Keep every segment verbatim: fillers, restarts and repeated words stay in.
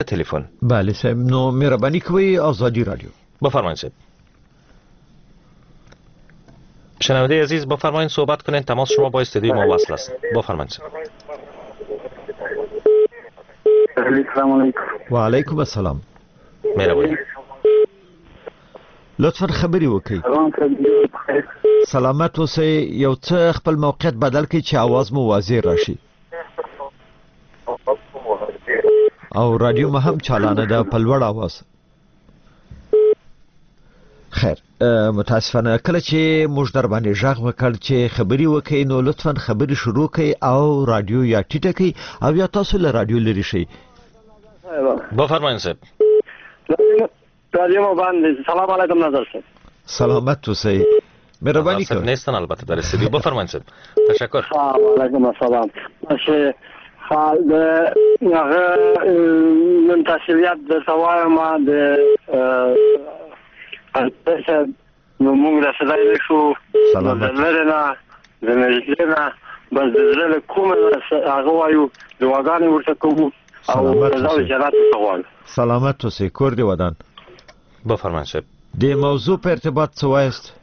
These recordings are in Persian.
تلفن. بله صاحب، نو مهربانی کوي آزادی رادیو. بفرمایید صاحب. شنونده عزیز بفرمایید صحبت کنید، تماس شما با استودیو ما وصل است. بفرمایید. السلام علیکم. و علیکم السلام. مهربانی. لطفا خبري وکړئ. سلامت اوسئ. یو څه خپل موقعیت بدل کړئ چې आवाज مو واضح راشي. او رادیو ما هم چالانه ده په لوړ आवाज. خیر، متاسفانه کله چې موږ در باندې ژغ وکړ چې خبري وکړئ نو لطفا خبري شروع کړئ او رادیو یا ټیټه کړئ او یا تاسو له رادیو لري شئ. بفرمایید صاحب. رادیو ما باندې سلام علیکم نظر صاحب. سلامت اوسئ. مهرباني کوئ. نیستن البته در استودیو. بفرمایید صاحب. تشکر. علیکم السلام. باشه حال د هغه نن تحصیلات د سوای ما د البته نو موږ رسېدای شو. سلامت. لرنه د نجلنا بس د کومه هغه وایو د واغانې ورته کوو او د جنات سوال. سلامت اوسئ. کور دی ودان. بفرمایید صاحب. د موضوع په ارتباط څه وایست؟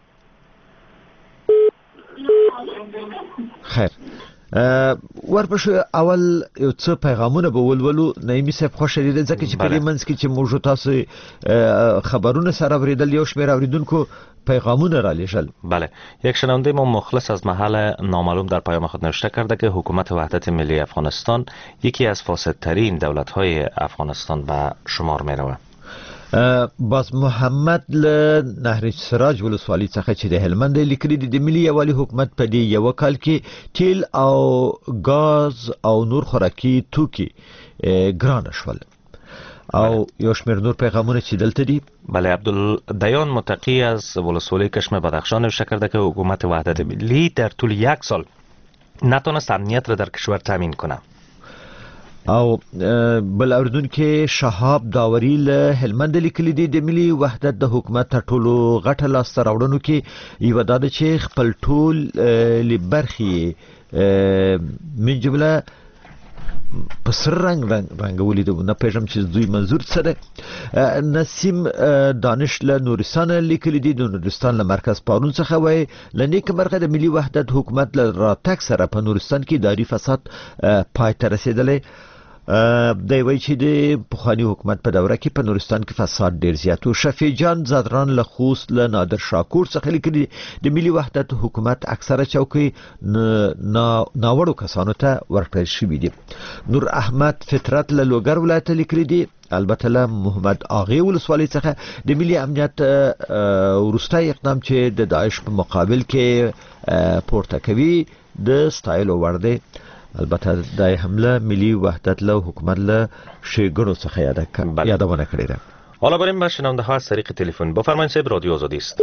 خیر، ورپسې اول یو څه پیغامونه به ولولو. نعیمي صاحب خوښ لري ځکه چې په دې منځ کې چې موږ تاسو خبرونه سره اوریدل، یو شمېر اوریدونکو پیغامونه را لیږل. بله، یک شنونده ما مخلص از محل نامعلوم در پیام خود نوشته کرده که حکومت وحدت ملی افغانستان یکی از فاسدترین دولت‌های افغانستان به شمار می‌رود. باز محمد له نهر سراج ولسوالۍ څخه چې د هلمند لیکلي د ملي یوالي حکومت په دې یو کال کې تیل او غاز او نور خوراکي توکي ګران شول او یو شمېر نور پیغامونه چې دلته دي. بله، عبدالدیان متقی از ولسوالی کشم بدخشان نوشته کرده که حکومت وحدت ملی در طول یک سال نتونست امنیت را در کشور تامین کنه. او بل اوریدونکو شهاب داوري له هلمند لیکلي دي د ملي وحدت د حکومت تر ټولو غټه لاسته راوړنو کې یو دا ده چې خپل ټول لبرخي من جمله په سر رنگ رنګولې ده. نه پېژم چې دوی منظور څه ده. نسیم دانش له نورستان لیکلي دي د نورستان له مرکز پارون څخه وایي له نیک مرغه د ملي وحدت حکومت له راتګ سره په نورستان کې اداري فساد پای ته رسېدلی. دی وایي چې د پخواني حکومت په دوره کې په نورستان کې فساد ډیر زیات و. شفیع جان زادران له خوست له نادر شاکور څخه لیکلي د ملي وحدت حکومت اکثره چوکۍ ناوړو کسانو ته ورکړل شوي دي. نور احمد فطرت له لوګر ولایت لیکلي دي. البته له محمد اغې ولسوالۍ څخه د ملي امنیت وروستی اقدام چې د داعش په مقابل کې پورته کوي د ستایلو وړ دی. البته د حمله ملي وحدت له حکومت له ښېګڼو څخه یادونه کړې ده. حالا بریم به شنونده ها از طریق تلفن. بفرمایید صاحب، رادیو آزادی است.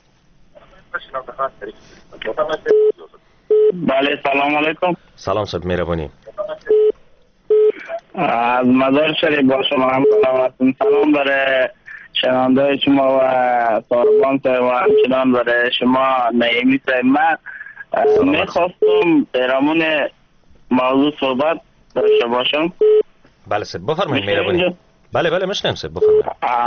بله، سلام علیکم. سلام صاحب، مهربانی. از مزار شریف با شما هم سلام سلام برای شنونده شما و طالبان و همچنان برای شما نعیمی صاحب. من میخواستم درامون موضوع صحبت داشته باشم. بله صاحب، بفرمایید. مهربانی. بله بله میشنم صاحب، بفرمایید.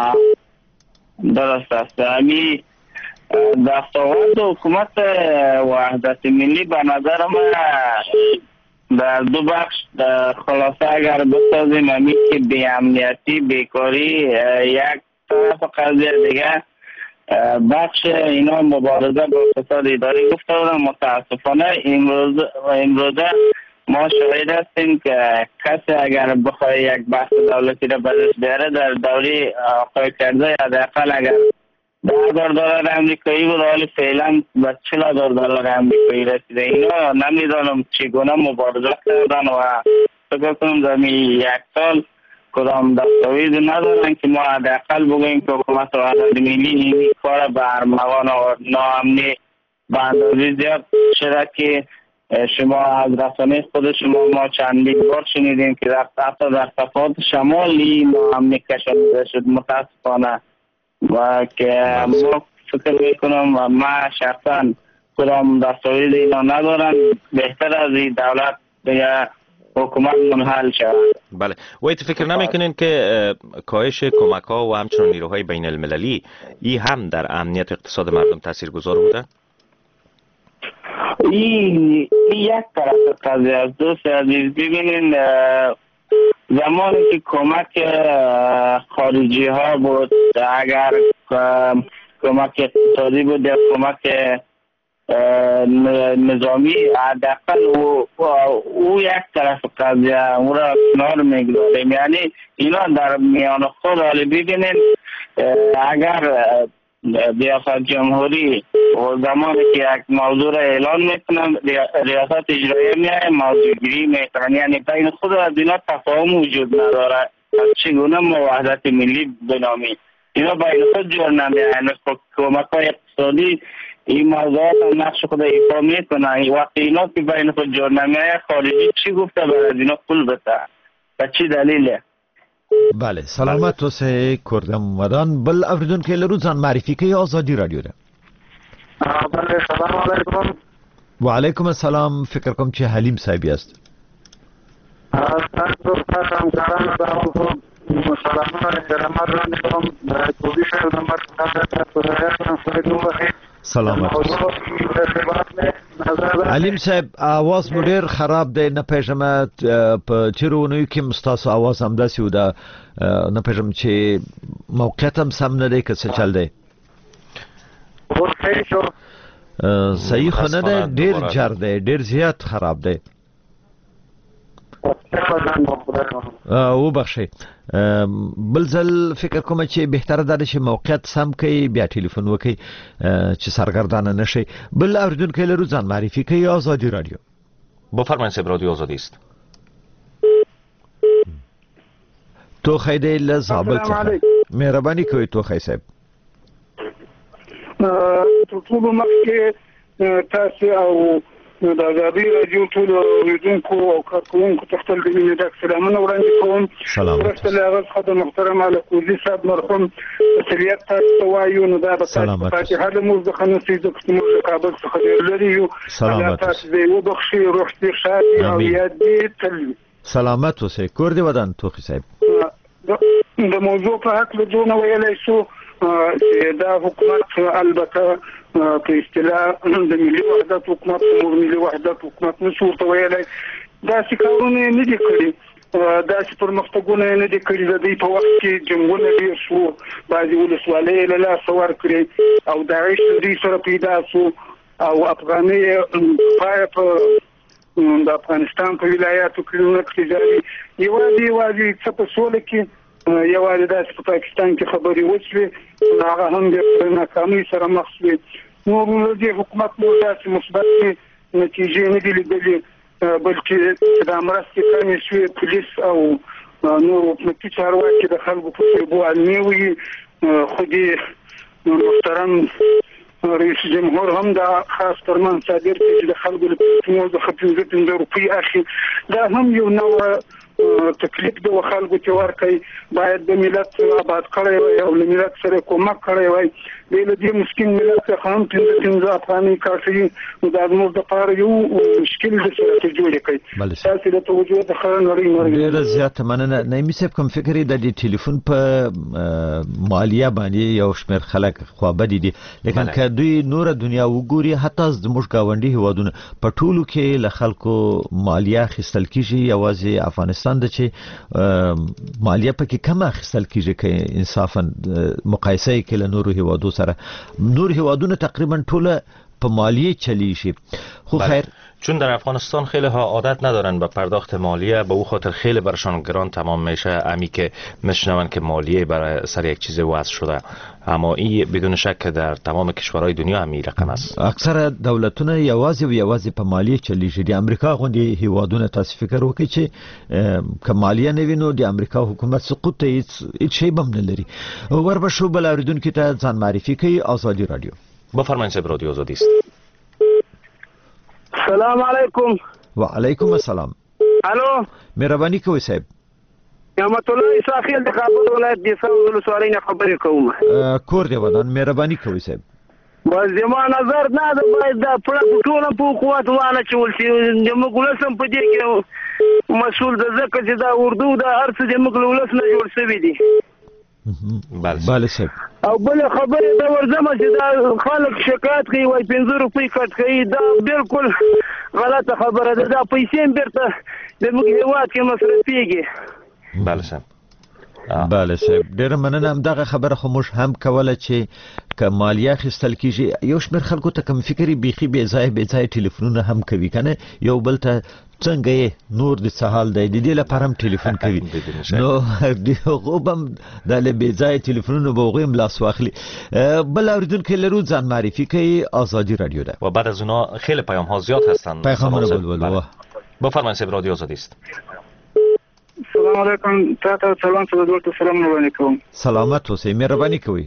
درست است. امی دستاورد حکومت وحدت ملی به نظر من در دو بخش خلاصه اگر بسازیم، امی که بی امنیتی بیکاری یک طرف قضیه، دیگه بخش اینا مبارزه با فساد اداری گفته بودم. متاسفانه امروز امروزه ما شاهد هستیم که کسی اگر بخواه یک بحث دولتی را بدش بیاره در دوره آقای کرزی حداقل اگر ده هزار دلار امریکایی بود، حالی فعلا به چهل هزار دلار امریکایی رسیده. اینا نمیدانم چگونه مبارزه کردن و فکر کنم در یک سال کدام دستاویزی ندارن که ما حداقل بگوییم که حکومت وحدت ملی این کار به ارمغان و ناامنی به اندازه زیاد شده که شما از رسانه خود شما ما چندین بار شنیدیم که در حتی در صفحات شمالی ناامنی کشانده شد. متاسفانه و که ما فکر میکنم و ما شخصا کدام دستاویز اینا ندارن. بهتر از این دولت دیگه حکومت منحل شود. بله و ای فکر نمیکنین که کاهش کمک ها و همچنین نیروهای بین المللی ای هم در امنیت اقتصاد مردم تاثیرگذار بوده؟ این یک طرف قضیه است دوست عزیز. ببینین زمانی که کمک خارجی ها بود، اگر کمک اقتصادی بود یا کمک نظامی، حداقل او, او یک طرف قضیه او را کنار میگذاریم. یعنی اینا در میان خود حالی ببینین اگر ریاست جمهوری و زمانی که یک موضوع را اعلان میکنن ریاست اجرایی میای موضوع گیری میکنن، یعنی بین خود از اینا تفاهم وجود نداره از چگونه ما وحدت ملی بنامیم. اینا بین خود جور نمیاین. کمک های اقتصادی این موضوعات هم نقش خود ایفا میکنن. وقتی اینا که بین خود جور نمیاین خارجی چی گفته برای اینا پول بده و چی دلیله؟ بله سلامت اوسه کردم مدان. بل اوریدون که لروزان معرفی که آزادی رادیو ده. بله سلام علیکم. و علیکم السلام. فکر کنم چه حلیم صاحبی است. تاسو ته هم کاران داو مسلمان احترام را نکوم د کوبي شهر نمبر تاسو ته سلامت علیم صاحب آواز مو ډیر خراب دی نه پېژم په چیرونو کې مستاسو آواز هم داسې و دا نه پېژم چې موقعیت هم سم نه دی که څه چل دی صحیح خو نه دی ډیر جر دی ډیر زیات خراب دی او بخشي بل ځل فکر کوم چې بهتره ده چې موقعیت سم کوي بیا ټلیفون وکي چې سرګردانه نشي. بل اوریدونکو لرو ځان معرفي کوي آزادی رادیو. بفرمایید صاحب رادیو آزادی است. تو خیده لزابل څخه مهرباني کوي تو خی صاحب. ټول مخکې تاسو او د آزادی رادیو ټول اوریدونکو او کارکونکو ته خپل د مینې ډک سلامونه وړاندې کوم. سلامات. هغه خدای محترم الکوزي صاحب مرحوم مسؤلیت تاسو وایو نو دا به تاسو ته هله موږ د خنوسي د کومو کابل څخه لري یو سلامات. تاسو دې وبخښي روح دې شادي او یاد دې تل سلامت اوسئ. کور دې ودان توخی صاحب. د موضوع په حق له دونه ویلای شو چې دا حکومت البته په اصطلاح د ملي وحدت حکومت او ملي وحدت حکومت نشو ورته ویلای. دا څه کارونه نه دي کړی، دا چې پرمختګونه نه دي کړی. د دې په وخت کې جنگونه ډیر شو، بعضې ولسوالۍ له لاسه ورکړې او داعش دې سره پیدا شو او افغاني پای په د افغانستان په ولایاتو کې نو اقتجاري یوازې یوازې څه په سوله کې یوازې داسې په پاکستان کې خبرې وشوې هغه هم د ناکامۍ سره مخ شوې. نو د حکومت نو داسې مثبت نتیجې نه دي لیدلې بلکې د مرستې کمې شوې. پولیس او نور حکومتي چارواکي د خلکو په سترګو علمي وي. خو دې محترم رئیس جمهور هم دا خاص فرمان صادر کړ چې د خلکو لپاره د خپل پنځه روپۍ اخی. دا هم یو نوع تکلیف د خلکو چې ورکوي. باید د ملت آباد کړی وي او له ملت سره کومک کړی وي. د دې مسکین ملت څخه هم پنځه پنځه افغانۍ کافي نو دا زموږ دپاره یو مشکل د سره جوړ کړي. تاسو د توجه د خلک نړۍ نړۍ ډېره زیاته مننه. نایمي صاحب کوم فکر دی د ټلیفون په مالیه باندې یو شمېر خلک خوابدي دي، لیکن که دوی نور دنیا وګوري حتی زموږ ګاونډي هیوادونه په ټولو کې له خلکو مالیه اخیستل کیږي. یوازې افغانستان د چې مالیه پکې کم اخیستل کیږي که انصافا مقایسه کې له نورو هیوادو سره. نور هیوادونه تقریبا ټول په مالیه چلی شي. خو خیر چون در افغانستان خیلی ها عادت ندارن به پرداخت مالیه، به او خاطر خیلی برشان گران تمام میشه. امی که میشنون که مالیه برای سر یک چیز وضع شده، اما این بدون شک در تمام کشورهای دنیا هم این رقم است. اکثر دولتونه یوازې و یوازې په مالیه چلیږي. د امریکا غوندي هیوادونه تاسو فکر وکړئ چې که مالیه نه وي نو د امریکا حکومت سقوط ته هیڅ شی به هم نه لري. وربشو بل اوریدونکو ته ځان معرفي کوي آزادی رادیو. بفرمایید صاحب رادیو آزادی است. سلام علیکم. و علیکم السلام. الو مهرباني کوئ صاحب. نعمت الله اسرافیل د کابل ولایت د سم ولسوالۍ نه خبرې کوم. کور دی ودان. مهرباني کوئ صاحب. بس زما نظر نه ده باید دا پړه ټوله په قوت واچول شي. زموږ ولس هم په دې کې مسؤل ده ځکه چې دا اردو دا هر څه زموږ له ولس نه جوړ شوي دي. بله صاحب. او بله خبرې ته ورځمه چې دا خلک شکایت کوي وایي پنځه روپۍ کټ کوي. دا بالکل غلطه خبره ده. دا پیسې هم بېرته زموږ هېواد کې مصرفېږي. بله صاحب. بله صاحب ډیره مننه. همدغه خبره خو موږ هم کوله چې که مالیه اخیستل کیږي یو شمېر خلکو ته کوم فکري بیخي بې ځایه بې ځایه ټلیفونونه هم کوي کنه یو بل ته څنګه یې نور د څه حال دی د دې لپاره هم ټلیفون کوي نو هغو به هم دا له بې ځایه ټلیفونونو به هغوی هم لاس واخلي. بل اورېدونکی لرو ځان معرفي کوي. آزادی رادیو ده و بعد از اونا خیلی پیام ها زیاد هستن. پیغامونه بلبل بفرمایید صاحب رادیو آزادی است. سلام علیکم. تاسو سلام سلام ورته سلام مهرباني کوم. سلامت اوسئ مهرباني کوئ.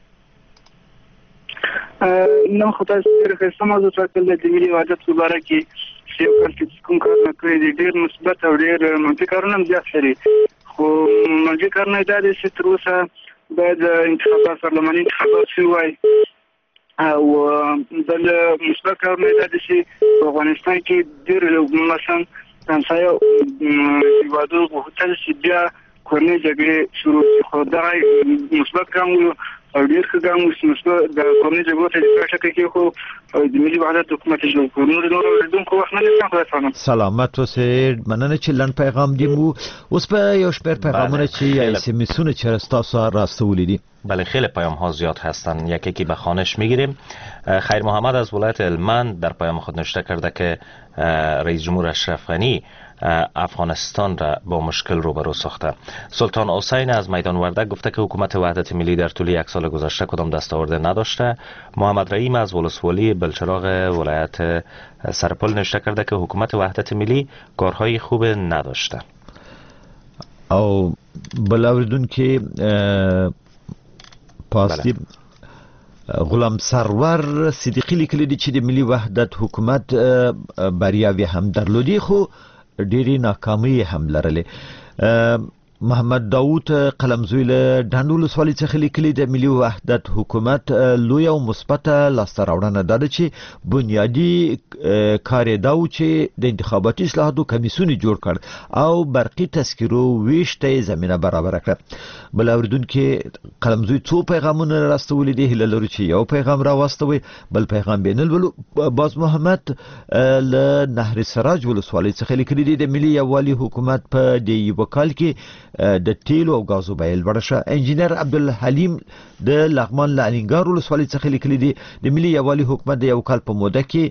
نن خو تاسو ډېر ښه موضوع ټاکلې د ملي وحدت په باره کې چې یو کال کې کوم کارونه کړي دي ډېر مثبت او ډېر منفي کارونه هم زیات لري. خو منفي کارونه دا دي چې تر اوسه باید انتخابات پارلماني انتخابات شوي وای او بل مثبت کارونه دا دي چې په افغانستان کې ډېر مثلا همسایه هېوادونو غوښتل چې بیا کورنۍ جګړې شروع شي. خو دغه مثبت ګام و او ډېر ښه ګام و چې مثبت د کورنۍ جګړو ته د ټکي کې خو د ملي وحدت حکومت جوړ کړو. نور نور اورېدونکو وخت نه لرم. خدای پامه. سلامت اوسئ. مننه چې لنډ پیغام دي مو. اوس په یو شمېر پیغامونه چې ایس ام اسونه چې ستاسو راستولي دي. بله خیلی پیام ها زیاد هستن. یکی یکی به خوانش میگیریم. خیر محمد از ولایت هلمند در پیام خود نوشته کرده که رئیس جمهور اشرف غنی افغانستان را با مشکل روبرو ساخته. سلطان حسین از میدان وردک گفته که حکومت وحدت ملی در طول یک سال گذشته کدام دستاورد نداشته. محمد رحیم از ولسوالی بلچراغ ولایت سرپل نوشته کرده که حکومت وحدت ملی کارهای خوب نداشته. او بلاوردون که پاستی غلام سرور صدیقی لیکلی دی چې د ملي وحدت حکومت بریاوی هم درلودي خو ډېری ناکامۍ هم لرلې. محمد داوود قلمزوی له ډانډ ولسوالۍ څخه لیکلي د ملي وحدت حکومت لوی او مثبته لاسته راوړنه ده چې بنیادی کار یې دا و چې د انتخاباتي اصلاحاتو کمیسیون جوړ کړ او برقي تذکرو ویش ته زمینه برابر کړه. بل اوریدونکو قلمزوی څو پیغامونه راستولي دي. هیله لرو چې یو پیغام راوستوي. بل پیغام بینل باز محمد له نهر سراج ولسوالۍ څخه لیکلي دي د ملي یووالي حکومت په دې یو کال کې د تیلو او غازو بیل ورشه. انجینر عبدالحلیم د لغمان له الینګار ولسوالۍ څخه لیکلي دي د ملي یووالي حکومت د یو کال په موده کې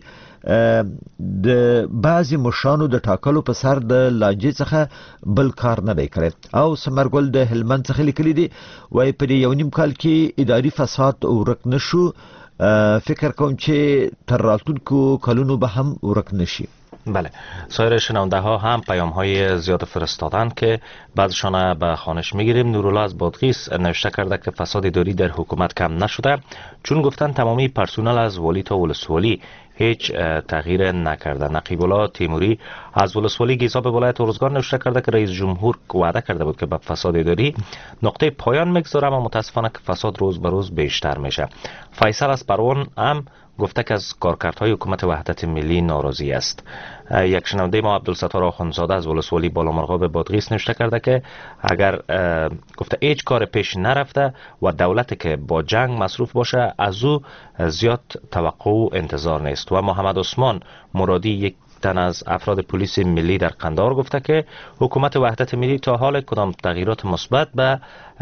د بعضی مشانو د ټاکلو په سر د لاجې څخه بل کار نه دی کړی. او سمرګل د هلمند څخه لیکلي دي وای په یو نیم کال کې اداري فساد ورک نشو. فکر کوم چې تر راتلونکو کلونو به هم ورک نشي. بله سایر شنونده ها هم پیام های زیاد فرستادن که بعضشان به خوانش میگیریم. نورالله از بادغیس نوشته کرده که فساد اداری در حکومت کم نشده چون گفتن تمامی پرسونل از والی تا ولسوالی هیچ تغییر نکرده. نقیب الله تیموری از ولسوالی گیزا به ولایت ارزگان نوشته کرده که رئیس جمهور وعده کرده بود که به فساد اداری نقطه پایان میگذاره اما متاسفانه که فساد روز به روز بیشتر میشه. فیصل از پروان هم گفته که از کارکردهای حکومت وحدت ملی ناراضی است. یک شنونده ما عبدالستار آخوندزاده از ولسوالی بالامرغاب بادغیس نوشته کرده که اگر گفته هیچ کار پیش نرفته و دولت که با جنگ مصروف باشه از او زیاد توقع و انتظار نیست. و محمد عثمان مرادی یک تن از افراد پلیس ملی در قندهار گفته که حکومت وحدت ملی تا حال کدام تغییرات مثبت به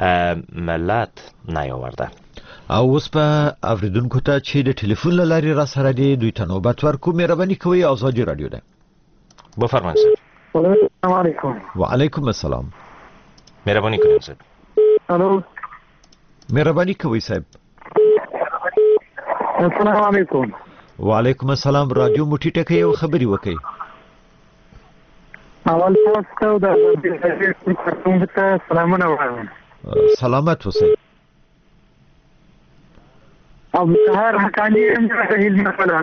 ملت نیاورده. او اوس په اوریدونکو ته چې د ټلیفون له لارې را سره دی دوی ته نوبت ورکو. مهرباني کوئ. آزادي رادیو ده. بفرمایید صاحب. السلام علیکم. وعلیکم السلام. مهرباني کوئ صاحب. الو. مهرباني کوئ صاحب. السلام علیکم. وعلیکم السلام. رادیو مو ټیټه کړئ او خبرې وکړئ. اول تاسو ته د سلامونه وایم. سلامت اوسئ. اب سهار حقانی هم د هلمند ولایت.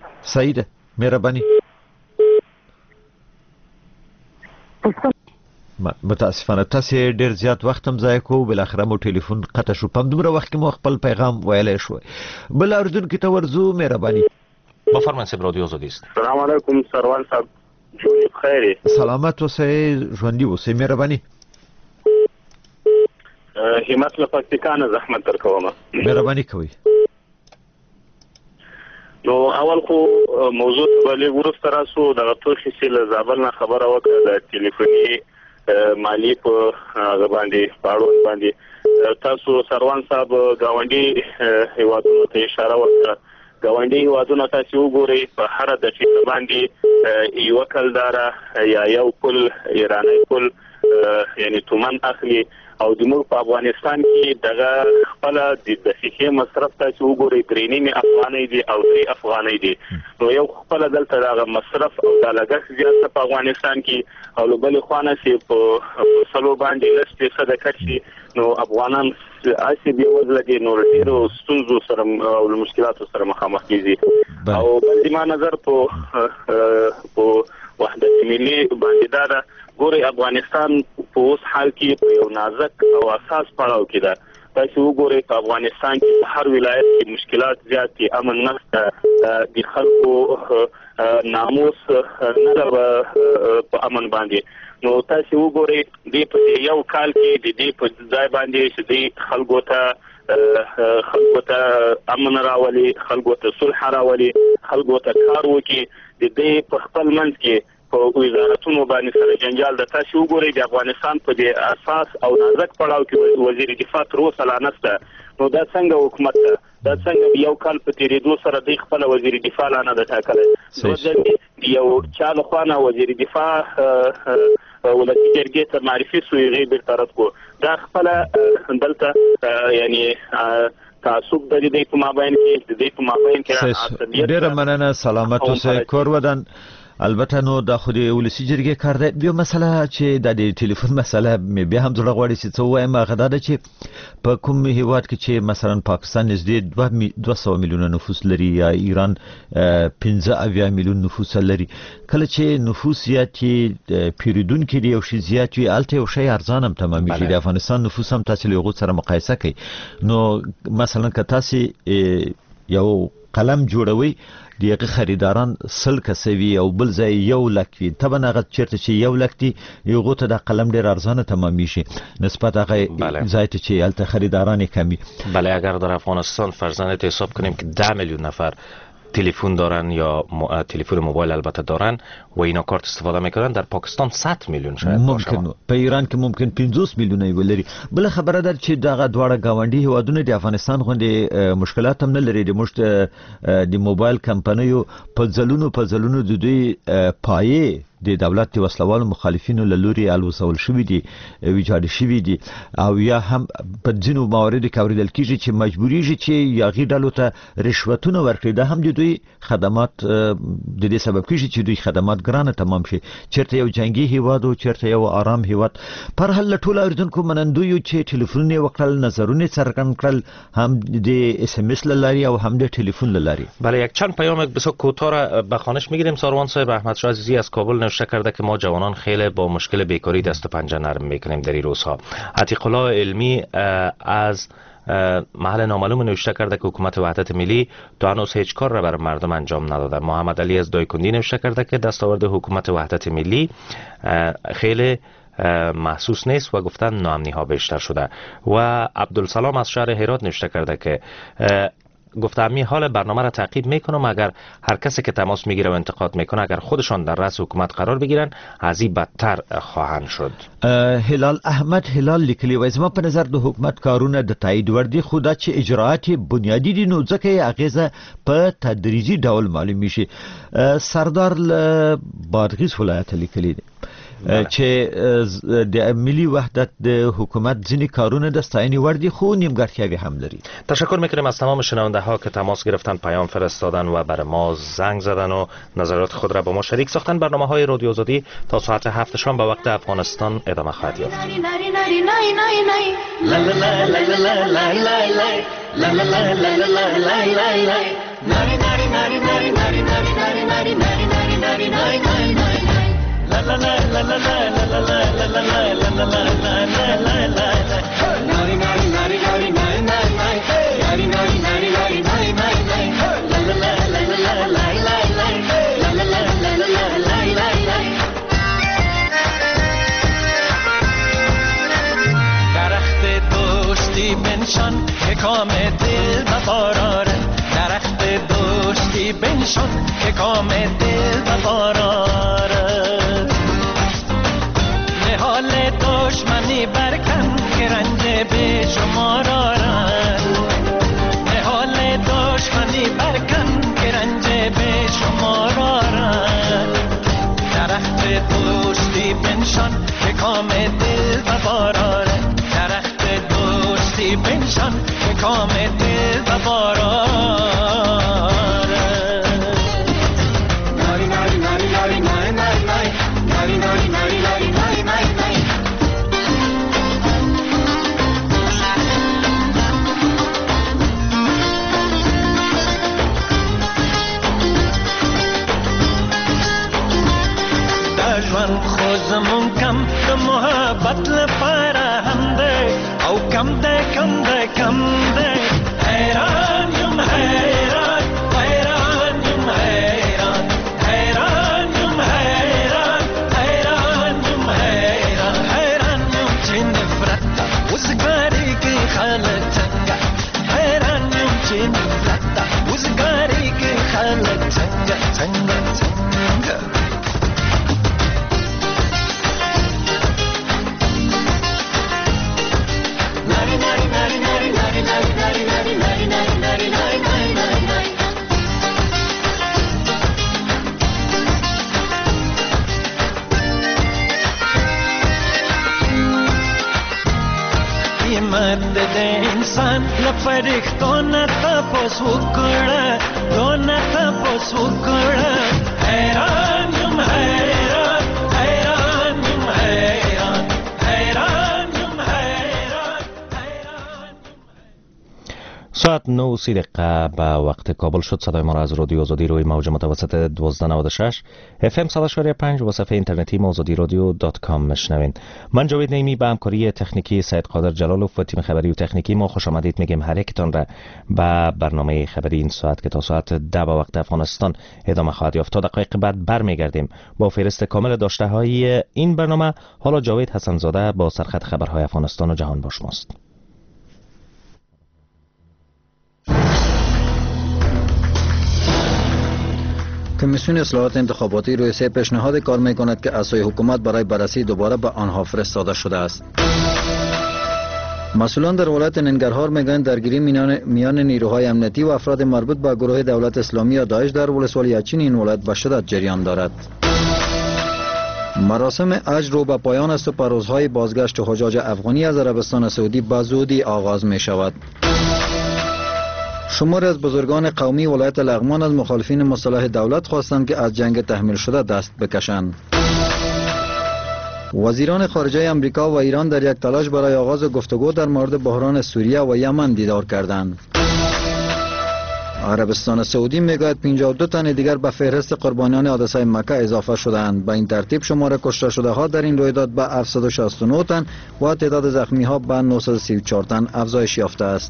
صحیح ده. مهرباني. متاسفانه تاسو ډیر زیات وخت هم ضایع کوو، بل اخر مو ټلیفون قطع شو. په دومره وخت کې مو خپل پیغام ویلای شو. بل اردن کې تورزو مهرباني. بفرمایید سب رادیو آزادی است. سلام علیکم سروان صاحب، جوړ بخیر. سلامت اوسئ، ژوندي اوسئ، مهرباني. همت له پاکستان زحمت درکوم. مهرباني کوئ. نو اول خو موضوع بلې ورسته راسو د توخي سیل زابل نه خبره وکړه د ټلیفوني مالی په غباندې پاړون باندې. تاسو سروان صاحب گاونډي هیوادونو ته اشاره وکړه. گاونډي هیوادونو تاسو وګورئ په هر د چې باندې یو کلدار یا یو کل ایرانی کل یعنی تومن اخلي او د موږ په افغانستان کې دغه خپل د دقیقې مصرف تاسو وګورئ درې نیمه افغانۍ دي او درې افغانۍ دي. نو یو خپل دلته دغه مصرف او د لګښت زیات په افغانستان کې او بل خوانه سي په سلو باندې لسته صدقه شي. نو افغانان اسی به وزلګي نور ډیرو ستونزو سره او مشکلاتو سره مخامخ کیږي. او بل ما نظر په په وحدت ملي باندې دا ګوري افغانستان په اوس حال کې په یو نازک او اساس پړاو کې ده. تاسو وګورئ په افغانستان کې په هر ولایت کې مشکلات زیات دي، امن نشته، د خلکو ناموس نه په امن باندې. نو تاسو وګورئ د په یو کال کې د دې په ځای باندې چې د خلکو ته خلکو ته امن راولي، خلکو ته صلح راولي، خلکو ته کار وکړي. د دې په خپل منځ کې په وزارتونو باندې سره جنجال د تاسو وګورئ د افغانستان په دې اساس او نازک پړاو کې وزیر دفاع تر اوسه لا نشته. نو دا څنګه حکومت ده؟ دا څنګه یو کال په تیریدو سره د خپل وزیر دفاع لا نه ټاکلی؟ نو یو چا له خوا نه وزیر دفاع ولسی جرګې ته معرفي سوی غیبر طرف کو دا خپل دلته یعنی تعصب د دې په مابین کې د دې په مابین کې ډېر مننه. سلامت اوسئ. کور ودان البته نو د خو د ولسی جرګې کار دی. بیا مسله چې د ټلیفون مسله مې بیا هم زړه غواړي چې څه وایم هغه دا ده چې په کوم هیواد کې چې مثلا پاکستان نږدې دوه سوه میلیونه نفوس لري یا ایران پنځه اویا میلیون نفوس لري. کله چې نفوس زیات پیریدونکي دی یو شی زیات وي هلته یو شی ارزان هم تمامیږي. د افغانستان نفوس هم تاسو له هغو سره مقایسه کوي. نو مثلا که تاسو یو قلم جوړوي دغه خریداران سل کسوي او بل ځای یو لک وي، طبعا هغه چیرته چې یو لک دی یو ته د قلم ډیر ارزانه تمامي شي نسبت هغه ځای ته چې الته خریداران کمی. بله اگر در افغانستان فرضاً حساب کنیم که ده میلیون نفر تلفن دارن یا تلفن موبایل البته دارن و اینا کارت استفاده میکنن، در پاکستان صد میلیون شاید باشه. ممکن په ایران کې ممکن پنځوس میلیونه ولري. بل خبره ده چې دغه دواړه گاونډي هیوادونه د افغانستان غوندي مشکلات هم نه لري. د مشت د موبایل کمپنیو په ځلونو په ځلونو د دوی پایې د دولت د وسلوالو مخالفینو له لوري الوزول شوي دي، ویجاړ شوي دي، او یا هم په ځینو مواردو کې اورېدل کېږي چې مجبوریږي چې یاغي ډلو ته رشوتونه ورکړي. دا هم د دوی خدمات د دې سبب کېږي چې دوی خدمات ګرانه تمام شي. چېرته یو جنګي هیواد او چېرته یو آرام هیواد. پر هل له ټولو اورېدونکو منندوی یو چې ټلیفونونه یې وکړل، نظرونه یې څرګند کړل، هم د اس ام اس له لارې او هم د ټلیفون له لارې. بله یک چند پیام بسیار کوتاه را به خوانش میگیریم. ساروان صاحب احمد شاه عزیزی از کابل نوشته کرده که ما جوانان خیلی با مشکل بیکاری دست و پنجه نرم میکنیم در این روزها. عتیق الله علمی از محل نامعلوم نوشته کرده که حکومت وحدت ملی تا هنوز هیچ کار را بر مردم انجام نداده. محمد علی از دایکندی نوشته کرده که دستاورد حکومت وحدت ملی خیلی محسوس نیست و گفتن ناامنی ها بیشتر شده. و عبدالسلام از شهر هرات نوشته کرده که گفته امی حال برنامه را تعقیب میکنم، اگر هر کسی که تماس میگیره و انتقاد میکنه اگر خودشان در رأس حکومت قرار بگیرن از این بدتر خواهند شد. هلال احمد هلال لیکلی و زما په نظر د حکومت کارونه د تایید وړ دي، خو دا چې اجراءات بنیادی دي نو ځکه اغیزه په تدریجي ډول معلوم شي. سردار بادغیس ولایت لیکلی دی چې د ملی وحدت د حکومت ځینی کارونه د ستاینې وړ دي خو نیمګړتیاوې هم لري. تشکر میکنیم از تمام شنونده ها که تماس گرفتن، پیام فرستادن و بر ما زنگ زدن و نظرات خود را با ما شریک ساختن. برنامه های رادیو آزادی تا ساعت هفت شام به وقت افغانستان ادامه خواهد یافت. بنشان که کام دل بباراره درخت دوستی بنشان که کام دل بباراره نهال دشمنی برکن که رنج به شمار آرن نهال دشمنی برکن که رنج به شمار آرن درخت دوستی بنشان که کام دل بباراره بنشان که کام دل بباراره ناری ناری ناری ناری ناری ناری ناری ناری ناری ناری ناری ناری دشمن خوزمون کم د محبت لپاره هم ده او کم ده کم ده کم ده حیران یم حیران حیران یم حیران حیران یم حیران حیران یم حیران حیران یم چه نفرت وزگاری که خلق چنگا حیران یم چه نفرت وزگاری که خلق چنگا چنگا چنگا قیمت ده انسان لفرښتونه تاسو وکړه دونه تاسو وکړه حیران یم حیران حیران یم حیران حیران یم حیران حیران. ساعت نه سی دقیقه به وقت کابل شد. صدای ما را از رادیو آزادی روی موج متوسط دوازده نود و شش اف ام صد و شش پنج و صفحه اینترنتی ما آزادی رادیو دات کام میشنوین. من جاوید نیمی به همکاری تکنیکی سید قادر جلالوف و تیم خبری و تکنیکی ما خوش آمدید میگیم هر یکتان را به برنامه خبری این ساعت که تا ساعت ده به وقت افغانستان ادامه خواهد یافت. تا دقایق بعد برمیگردیم با فهرست کامل داشته های این برنامه. حالا جاوید حسن زاده با سرخط خبرهای افغانستان و جهان با شماست. کمیسیون اصلاحات انتخاباتی روی سه پیشنهاد کار می‌کند که از سوی حکومت برای بررسی دوباره به آنها فرستاده شده است. مسئولان در ولایت ننگرهار میگویند درگیری میان میان نیروهای امنیتی و افراد مربوط به گروه دولت اسلامی یا داعش در ولسوالی اچین این ولایت به شدت جریان دارد. مراسم اجر رو به پایان است و پروازهای بازگشت حجاج افغانی از عربستان سعودی به زودی آغاز می شود. شماری از بزرگان قومی ولایت لغمان از مخالفین مصالح دولت خواستند که از جنگ تحمیل شده دست بکشند. وزیران خارجه امریکا و ایران در یک تلاش برای آغاز گفتگو در مورد بحران سوریه و یمن دیدار کردند. عربستان سعودی میگوید پنجاه و دو تن دیگر به فهرست قربانیان حادثه مکه اضافه شدند. به این ترتیب شمار کشته شده ها در این رویداد به هفتصد و شصت و نه تن و تعداد زخمی ها به نهصد و سی و چهار تن افزایش یافته است.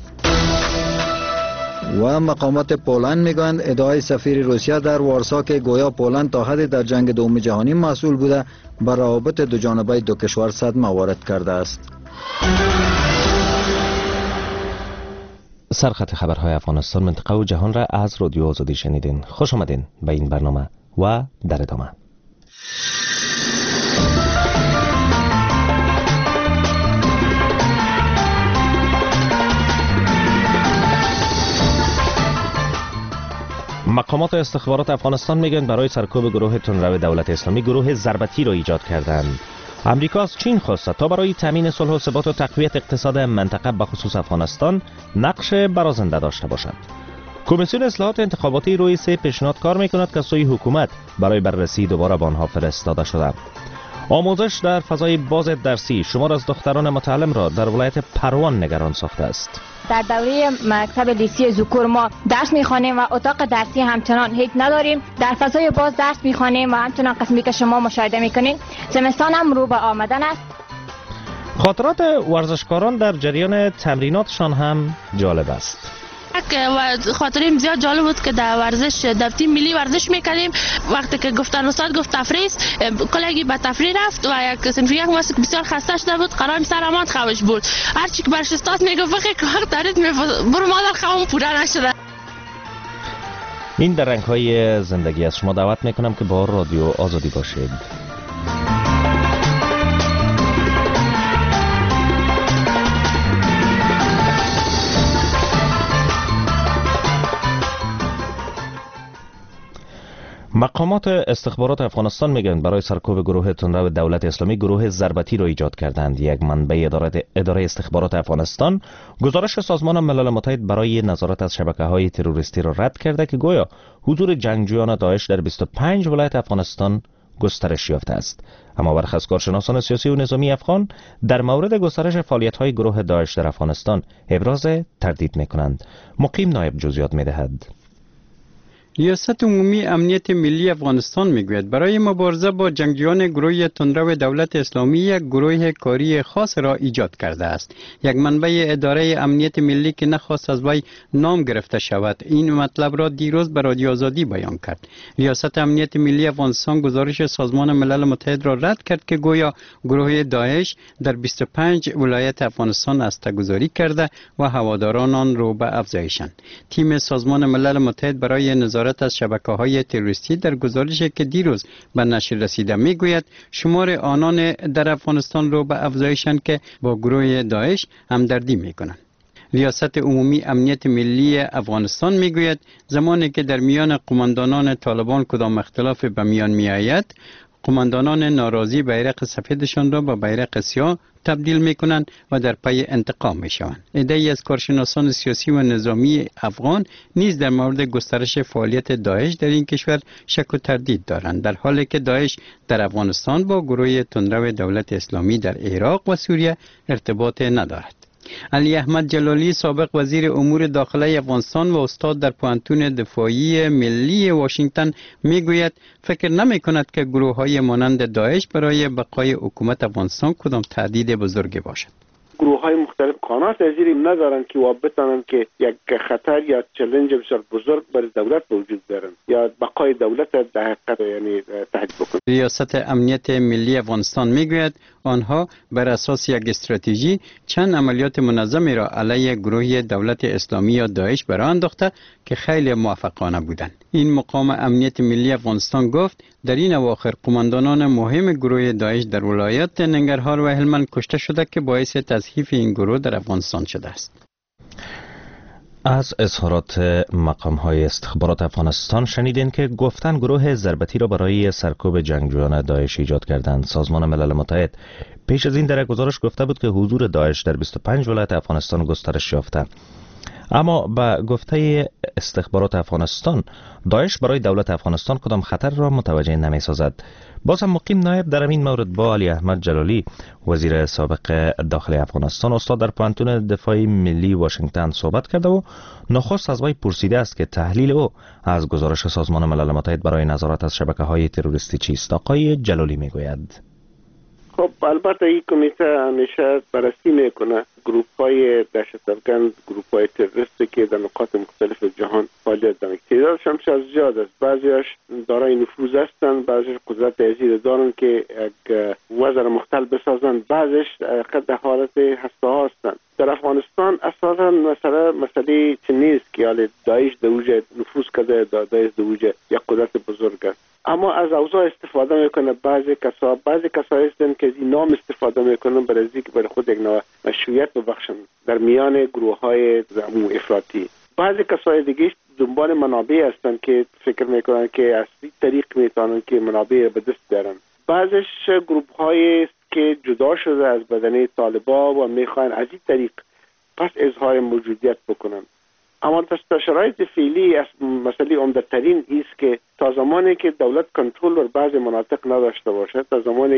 و مقامات پولند میگویند ادعای سفیر روسیه در وارسا که گویا پولند تا حدی در جنگ دوم جهانی مسئول بوده بر روابط دو جانبه دو کشور صدمه وارد کرده است. سرخط خبرهای افغانستان، منطقه و جهان را از رادیو آزادی شنیدین. خوش آمدین به این برنامه و در ادامه. مقامات استخبارات افغانستان میگن برای سرکوب گروه تندرو دولت اسلامی گروه ضربتی را ایجاد کردند. امریکا از چین خواسته تا برای تامین صلح و ثبات و تقویت اقتصاد منطقه به خصوص افغانستان نقش برازنده داشته باشد. کمیسیون اصلاحات انتخاباتی روی سه پیشنهاد کار میکند که سوی حکومت برای بررسی دوباره به آنها فرستاده شده. آموزش در فضای باز درسی شمار از دختران متعلم را در ولایت پروان نگران ساخته است. در دوره مکتب لیسه ذکور ما درس میخوانیم و اتاق درسی همچنان هیچ نداریم. در فضای باز درس میخوانیم و همچنان قسمی که شما مشاهده میکنید زمستان هم رو به آمدن است. خاطرات ورزشکاران در جریان تمریناتشان هم جالب است. و خاطریم زیاد جالب بود که در ورزش در تیم ملی ورزش میکردیم. وقتی که گفتن استاد گفت تفریح کلگی به تفریح رفت و یک صنفی یک ماسک بسیار خسته شده بود. قرار سر امان خوابش بود. هر چی که برش استاد میگفت بخیر که وقت دارید برو مادر خوابم پوره نشده. این در رنگ‌های زندگی است. شما دعوت میکنم که با رادیو آزادی باشید. مقامات استخبارات افغانستان میگن برای سرکوب گروه تندرو دولت اسلامی گروه ضربتی را ایجاد کردند. یک منبع اداره, اداره استخبارات افغانستان گزارش سازمان ملل متحد برای نظارت از شبکه‌های تروریستی را رد کرده که گویا حضور جنگجویان داعش در بیست و پنج ولایت افغانستان گسترش یافته است. اما برخی از کارشناسان سیاسی و نظامی افغان در مورد گسترش فعالیت‌های گروه داعش در افغانستان ابراز تردید می‌کنند. مقیم نایب جزئیات می‌دهد. ریاست عمومی امنیت ملی افغانستان میگوید برای مبارزه با جنگجویان گروه تندرو دولت اسلامی یک گروه کاری خاص را ایجاد کرده است. یک منبع اداره امنیت ملی که نخواست از وی نام گرفته شود این مطلب را دیروز به رادیو آزادی بیان کرد. ریاست امنیت ملی افغانستان گزارش سازمان ملل متحد را رد کرد که گویا گروه داعش در بیست و پنج ولایت افغانستان استگذاری کرده و هواداران آن را به افزایشند. تیم سازمان ملل متحد برای نظارت از شبکه‌های تروریستی در گزارشی که دیروز به نشر رسیده میگوید شمار آنان در افغانستان رو به افزایشند که با گروه داعش همدردی میکنند. ریاست عمومی امنیت ملی افغانستان میگوید زمانی که در میان قماندانان طالبان کدام اختلاف به میان میآید قماندانان ناراضی بیرق سفیدشان را به بیرق سیاه تبدیل میکنند و در پی انتقام میشوند. عده‌ای از کارشناسان سیاسی و نظامی افغان نیز در مورد گسترش فعالیت داعش در این کشور شک و تردید دارند، در حالی که داعش در افغانستان با گروه تندرو دولت اسلامی در عراق و سوریه ارتباط ندارد. علی احمد جلالی سابق وزیر امور داخلی افغانستان و استاد در پوهنتون دفاعی ملی واشنگتن میگوید فکر نمی کند که گروه های مانند داعش برای بقای حکومت افغانستان کدام تهدید بزرگی باشد. گروه های مختلف قانات ازیری ندارند که و بتانند که یک خطر یا چالش بسیار بزرگ بر دولت وجود دارند یا بقای دولت در حقیقت یعنی تهدید بکنند. ریاست امنیت ملی افغانستان میگوید آنها بر اساس یک استراتژی چند عملیات منظمی را علیه گروه دولت اسلامی یا داعش برآ انداخته که خیلی موفقانه بودند. این مقام امنیت ملی افغانستان گفت در این اواخر قماندانان مهم گروه داعش در ولایات ننگرهار و هلمند کشته شده که باعث تضعیف این گروه در افغانستان شده است. از اظهارات مقام‌های استخبارات افغانستان شنیدین که گفتن گروه ضربتی را برای سرکوب جنگجویان داعش ایجاد کردند. سازمان ملل متحد پیش از این در گزارش گفته بود که حضور داعش در بیست و پنج ولایت افغانستان گسترش یافته. اما با گفته استخبارات افغانستان داعش برای دولت افغانستان کدام خطر را متوجه نمی سازد. باز هم مقیم نایب در این مورد با علی احمد جلالی وزیر سابق داخلی افغانستان استاد در پوهنتون دفاعی ملی واشنگتن صحبت کرده و نخست از وی پرسیده است که تحلیل او از گزارش سازمان ملل متحد برای نظارت از شبکه‌های تروریستی چیست. آقای جلالی میگوید خب البته این کمیته همیشه بررسی میکنه گروپ های دهشت‌افکن، گروپ های تروریستی که در نقاط مختلف جهان فعالیت دارند. تعدادشان بسیار زیاد است. بعضیش دارای نفوذ هستند، بعضیش قدرت تأثیر دارند که یک وضع مختل بسازند، بعضیش در حالت هسته هستند. در افغانستان اساسا مسئله مسئله چه نیست که حال داعش در اوج نفوذ کرده، داعش در اوج یک قدرت بزرگ است. اما از اوضاع استفاده میکنه بعضی کسا بعضی کسایی هستند که از این نام استفاده میکنن برای اینکه برای خود یک نوع مشروعیت ببخشند در میان گروه های زمو افراطی. بعضی کسای دیگه دنبال منابع هستند که فکر میکنن که از این طریق میتونن که منابع به دست بیارن. بعضیش گروه های که جدا شده از بدنه طالبان و میخوان از این طریق پس اظهار موجودیت بکنن. اما تا شرایط فعلی از مسئله عمده‌ترین است که تا زمانی که دولت کنترل بر بعضی مناطق نداشته باشه، تا زمانی که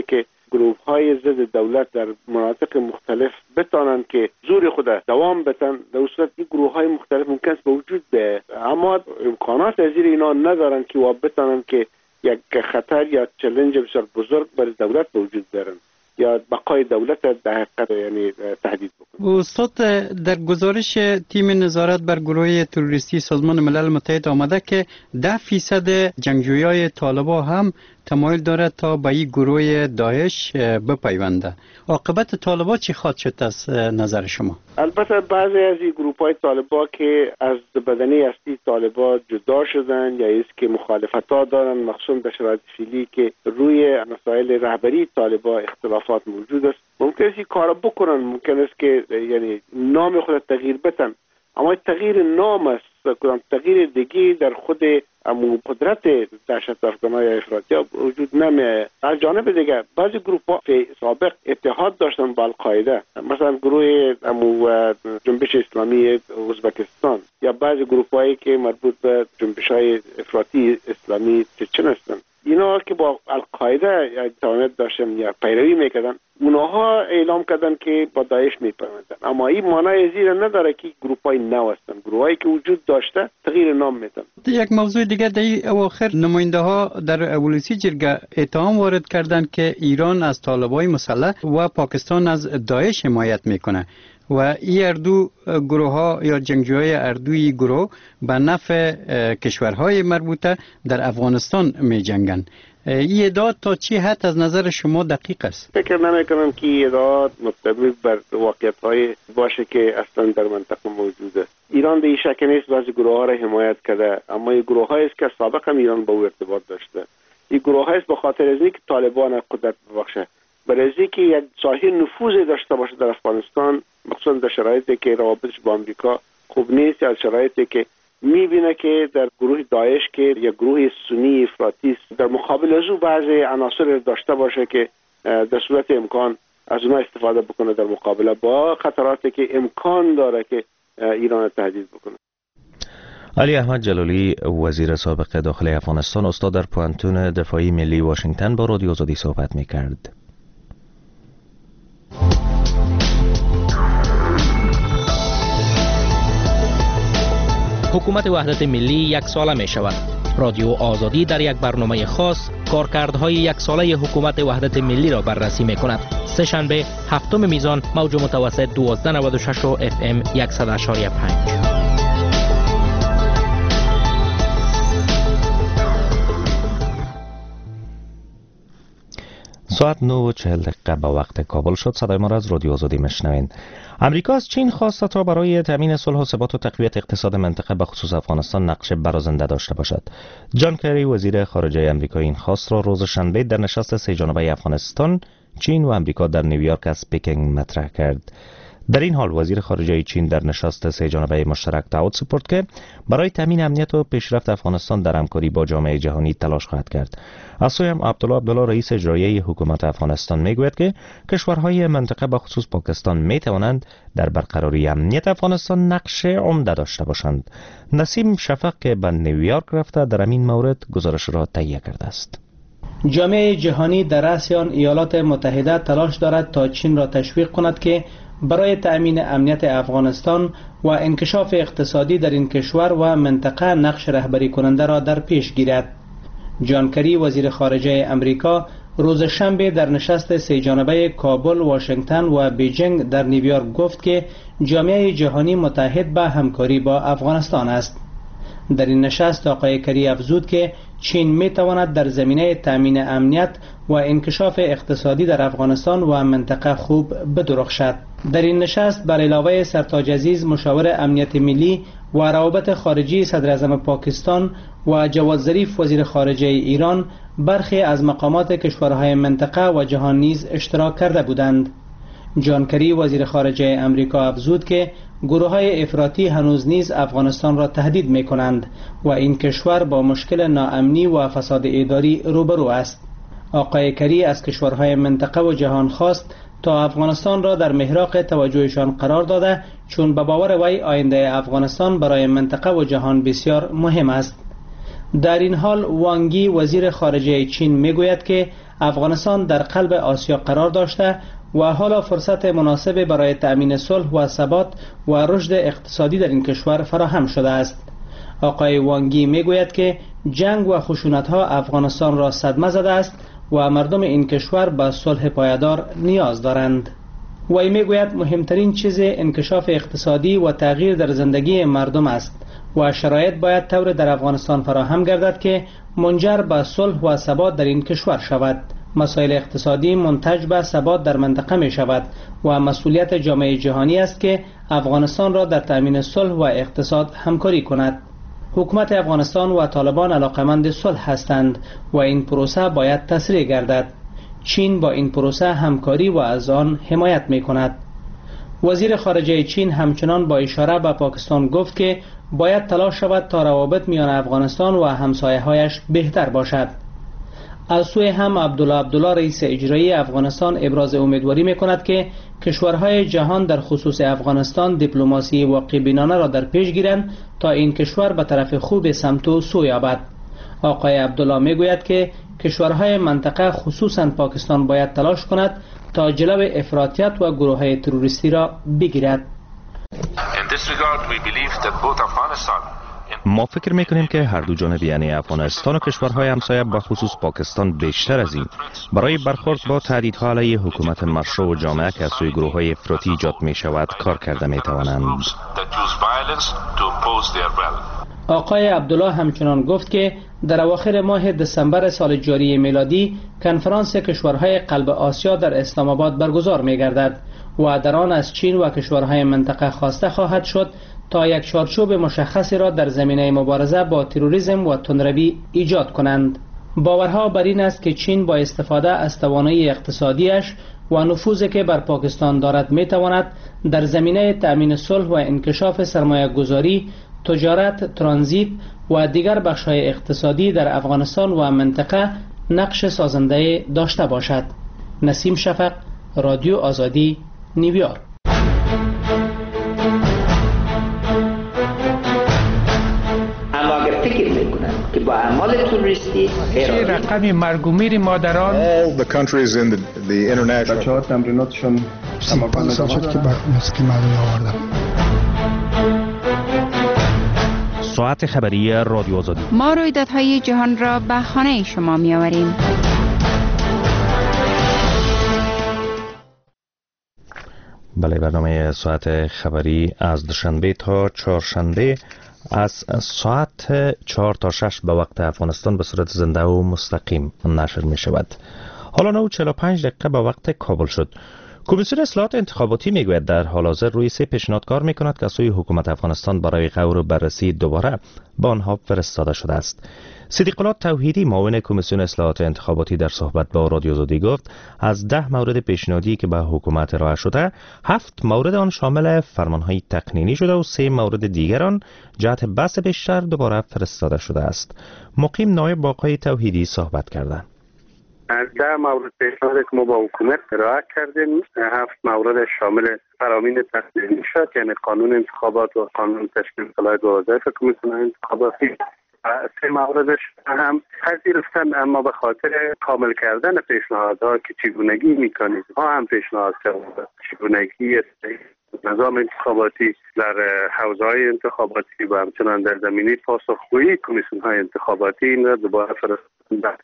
گروه های ضد دولت در مناطق مختلف بتانند که زور خود دوام بدن، در صورت این گروه های مختلف ممکن است به وجود بیاید، اما امکانات از اینا ندارند که بتانند که یک خطر یا چالش بسیار بزرگ برای دولت به وجود بیارند یا بقای دولت در حقیقت یعنی تهدید بکنه. استاد، در گزارش تیم نظارت بر گروه تروریستی سازمان ملل متحد آمده که ده فیصد جنگجویای طالبان هم تمایل دارد تا به این گروه داعش بپیونده. عاقبت طالبان چی خواهد شد از نظر شما؟ البته بعضی از این گروه های طالبان که از بدنه اصلی طالبان جدا شدن یا است که مخالفت ها دارن، مخصوصا در شرایط فعلی که روی مسائل رهبری طالبان اختلافات موجود است، ممکن است این کار بکنن، ممکن است که یعنی نام خود تغییر بدن، اما تغییر نام است کدام تغییر دیگه در خود امو قدرت دهشت افغانای افراطی وجود نمیه. از جانب دیگه بعضی گروه ها سابق اتحاد داشتن با القاعده، مثلا گروه امو جنبش اسلامی ازبکستان یا بعضی گروه هایی که مربوط به جنبش های افراطی اسلامی چچن هستن، اینا که با القاعده توانت داشتن یا پیروی میکردن، اونها اعلام کردن که با داعش میپیوندن، اما این معنی زیر نداره که گروه های نو هستن، گروه هایی که وجود داشته تغییر نام میدن. یک موضوع دیگه در این اواخر نماینده ها در اولوسی جرگه اتهام وارد کردند که ایران از طالبان مسلح و پاکستان از داعش حمایت میکنه و این اردو گروه ها یا جنگجوهای اردوی گروه به نفع کشورهای مربوطه در افغانستان می جنگن. این ادعا تا چی حد از نظر شما دقیق است؟ فکر نمی کنم که این ادعا مطابق بر واقعیت های باشه که اصلا در منطقه موجوده. ایران به این شک نیست بعضی گروه ها را حمایت کرده، اما این گروه های است که سابقا ایران با او ارتباط داشته. این گروه های است به خاطر از اینکه طالبان قدرت ببخشه، برای اینکه یک ساحه نفوذ داشته باشه در افغانستان، مخصوصا در شرایطی که روابطش با آمریکا خوب نیست، یا شرایطی که میبینه که در گروه داعش که یک گروه سنی افراطی است، در مقابل از او بعضی عناصر داشته باشه که در صورت امکان از اونها استفاده بکنه در مقابله با خطراتی که امکان داره که ایران تهدید بکنه. علی احمد جلالی، وزیر سابق داخلی افغانستان، استاد در پوانتون دفاعی ملی واشنگتن، با رادیو آزادی صحبت میکرد. حکومت وحدت ملی یک ساله می شود. رادیو آزادی در یک برنامه خاص کارکردهای یک ساله حکومت وحدت ملی را بررسی می کند. سه شنبه هفتم میزان موج متوسط دوازده نود و شش و اف ام صد و اشاری پنج. ساعت نه و چهل دقیقه به وقت کابل شد. صدای ما را از رادیو آزادی میشنوین. امریکا از چین خواسته تا برای تامین صلح و ثبات و تقویت اقتصاد منطقه به خصوص افغانستان نقش برازنده داشته باشد. جان کری، وزیر خارجه امریکا، این خواست را روز شنبه در نشست سه جانبه افغانستان، چین و امریکا در نیویورک از پکینگ مطرح کرد. در این حال وزیر خارجه چین در نشست سه جانبه مشترک تعهد سپرد که برای تامین امنیت و پیشرفت افغانستان در همکاری با جامعه جهانی تلاش خواهد کرد. از سوی هم عبدالله عبدالله، رئیس اجرایی حکومت افغانستان، میگوید که کشورهای منطقه به خصوص پاکستان می توانند در برقراری امنیت افغانستان نقش عمده داشته باشند. نسیم شفق که به نیویورک رفته در این مورد گزارش را تهیه کرده است. جامعه جهانی در رأس آن ایالات متحده تلاش دارد تا چین را تشویق کند که برای تأمین امنیت افغانستان و انکشاف اقتصادی در این کشور و منطقه نقش رهبری کننده را در پیش گیرد. جان کری، وزیر خارجه امریکا، روز شنبه در نشست سه جانبه کابل، واشنگتن و بیجینگ در نیویورک گفت که جامعه جهانی متحد به همکاری با افغانستان است. در این نشست آقای کری افزود که چین می تواند در زمینه تامین امنیت و انکشاف اقتصادی در افغانستان و منطقه خوب بدرخشد. در این نشست بر علاوه سرتاج عزیز، مشاور امنیت ملی و روابط خارجی صدر اعظم پاکستان و جواد ظریف، وزیر خارجه ایران، برخی از مقامات کشورهای منطقه و جهان نیز اشتراک کرده بودند. جان کری، وزیر خارجه امریکا، افزود که گروه‌های افراطی هنوز نیز افغانستان را تهدید می‌کنند و این کشور با مشکل ناامنی و فساد اداری روبرو است. آقای کری از کشورهای منطقه و جهان خواست تا افغانستان را در محراق توجهشان قرار داده، چون به باور وی آینده افغانستان برای منطقه و جهان بسیار مهم است. در این حال وانگی، وزیر خارجه چین، میگوید که افغانستان در قلب آسیا قرار داشته و حالا فرصت مناسب برای تأمین صلح و ثبات و رشد اقتصادی در این کشور فراهم شده است. آقای وانگی میگوید که جنگ و خشونت‌ها افغانستان را صدمه زده است و مردم این کشور به صلح پایدار نیاز دارند. وی میگوید مهمترین چیز انکشاف اقتصادی و تغییر در زندگی مردم است و شرایط باید طور در افغانستان فراهم گردد که منجر به صلح و ثبات در این کشور شود. مسائل اقتصادی منتج به ثبات در منطقه می شود و مسئولیت جامعه جهانی است که افغانستان را در تأمین صلح و اقتصاد همکاری کند. حکومت افغانستان و طالبان علاقمند صلح هستند و این پروسه باید تسریع گردد. چین با این پروسه همکاری و از آن حمایت می کند. وزیر خارجه چین همچنان با اشاره به پاکستان گفت که باید تلاش شود تا روابط میان افغانستان و همسایه‌هایش بهتر باشد. از سوی هم عبدالله عبدالله رئیس اجرایی افغانستان ابراز امیدواری می کند که کشورهای جهان در خصوص افغانستان دیپلماسی واقع‌بینانه را در پیش گیرند تا این کشور به طرف خوب سمت و سو یابد. آقای عبدالله می گوید که کشورهای منطقه خصوصا پاکستان باید تلاش کند تا جلو افراطیت و گروه‌های تروریستی را بگیرد. ما فکر میکنیم که هر دو جانب یعنی افغانستان و کشورهای همسایه به خصوص پاکستان بیشتر از این برای برخورد با تهدیدها علیه حکومت مشروع و جامعه که از سوی گروه‌های افراطی ایجاد می شود کار کرده می توانند. آقای عبدالله همچنان گفت که در اواخر ماه دسامبر سال جاری میلادی کنفرانس کشورهای قلب آسیا در اسلام آباد برگزار می گردد و در آن از چین و کشورهای منطقه خواسته خواهد شد تا یک چارچوب مشخصی را در زمینه مبارزه با تروریسم و تندروی ایجاد کنند. باورها بر این است که چین با استفاده از توانایی اقتصادیش و نفوذی که بر پاکستان دارد می تواند در زمینه تأمین صلح و انکشاف سرمایه گذاری، تجارت، ترانزیت و دیگر بخش‌های اقتصادی در افغانستان و منطقه نقش سازنده داشته باشد. نسیم شفق، رادیو آزادی، نیویورک. که با اعمال توریستی رقم مرگ و میر مادران all the countries in the, the international بچه‌ها تمریناتشون پنج سال شد که بر موسیقی مردمی آوردم. ساعت خبری رادیو آزادی. ما رویدادهای جهان را به خانه شما می آوریم. بله، برنامه ساعت خبری از دوشنبه تا چهارشنبه از ساعت چهار تا شش به وقت افغانستان به صورت زنده و مستقیم نشر می شود. حالا نه و چهل و پنج دقیقه به وقت کابل شد. کمیسیون اصلاحات انتخاباتی میگوید در حال حاضر روی سه پیشنهاد کار میکند که سوی حکومت افغانستان برای غور و بررسی دوباره به آنها فرستاده شده است. صدیق الله توحیدی معاون کمیسیون اصلاحات انتخاباتی در صحبت با رادیو آزادی گفت از ده مورد پیشنهادی که به حکومت ارائه شده، هفت مورد آن شامل فرمانهای تقنینی شده و سه مورد دیگر آن جهت بحث بیشتر دوباره فرستاده شده است. مقیم نایب با آقای توحیدی صحبت کردند. از ده مورد پیشنهاد که ما با حکومت ارائه کردیم، هفت مورد شامل فرامین تقنینی شد، یعنی قانون انتخابات و قانون تشکیل صلاحیت و وظایف کمیسیون انتخاباتی. سه موردش هم پذیرفتن، اما به خاطر کامل کردن پیشنهادها که چگونگی میکانیزم ها هم پیشنهاد شد، چگونگی نظام انتخاباتی در حوزه‌های انتخاباتی و همچنان در زمینه پاسخگویی کمیسیون‌های انتخاباتی این را دوباره فرستادن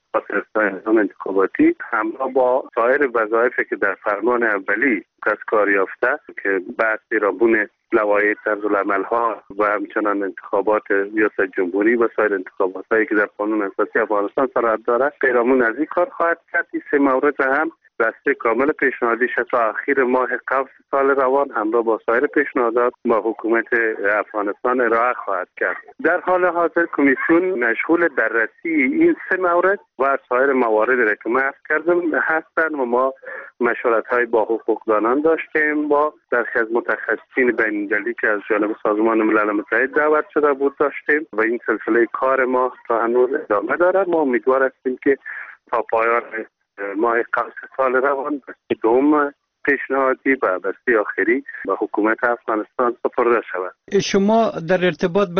نظام انتخاباتی همراه با سایر وظایفی که در فرمان اولی دستکار یافته که بحث پیرامون لوایح طرزالعمل‌ها و همچنان انتخابات ریاست جمهوری و سایر انتخابات‌هایی که در قانون اساسی افغانستان صلاحیت دارد پیرامون از این کار خواهد کرد. این سه مورد هم دسته کامل پیشنهادی شد تا اخیر ماه قبل سال روان همراه با سایر پیشنهادات با حکومت افغانستان ارائه خواهد کرد. در حال حاضر کمیسیون مشغول بررسی این سه مورد و سایر مواردی را که من عرض کردم هستند و ما مشورت‌های با حقوقدانان داشتیم، با برخی از متخصصین بین‌المللی که از جانب سازمان ملل متحد دعوت شده بود داشتیم و این سلسله کار ما تا هنوز ادامه دارد. ما امیدوار هستیم که تا پایان ماه قبل سال روان بسته دوم پیشنهادی و بسته آخری به حکومت افغانستان سپرده شود. شما در ارتباط به